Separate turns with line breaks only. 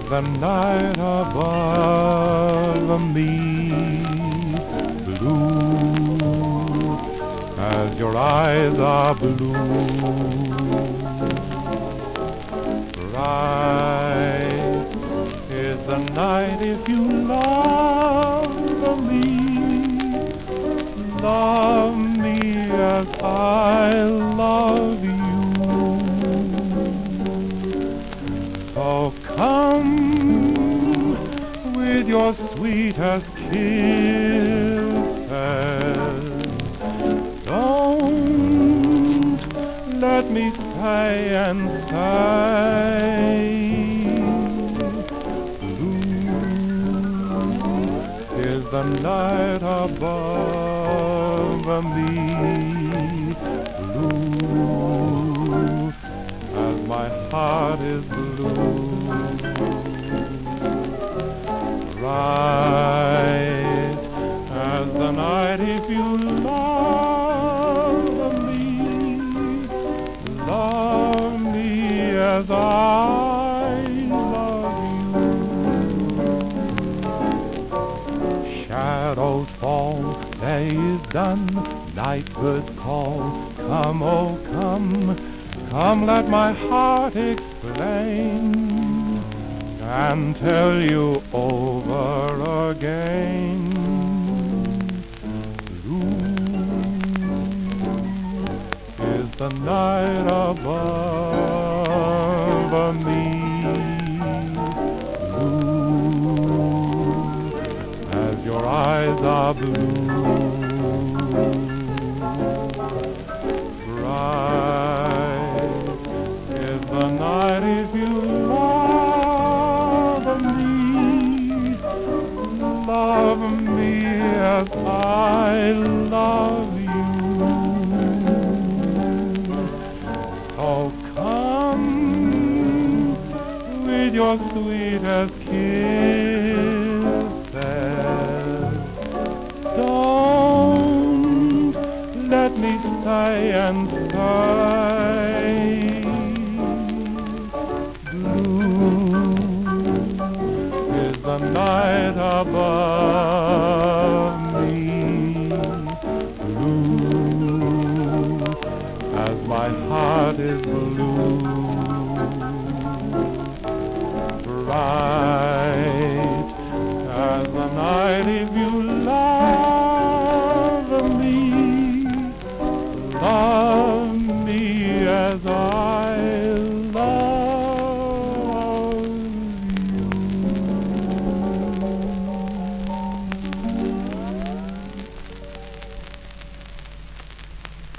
the night above me, blue as your eyes are blue. Bright is the night if you love me as I love you. So come with your sweetest kisses. Don't let me stay and say, blue is the night above me, blue as my heart is blue. Bright as the night if you love me as I love you. Shadows fall, day is done, night birds call, come, oh come, come let my heart explain and tell you over again. Is the night above me, blue as your eyes are blue. Bright is the night if you love me as I love you. So come with your sweetest kisses. Don't let me stay and stay.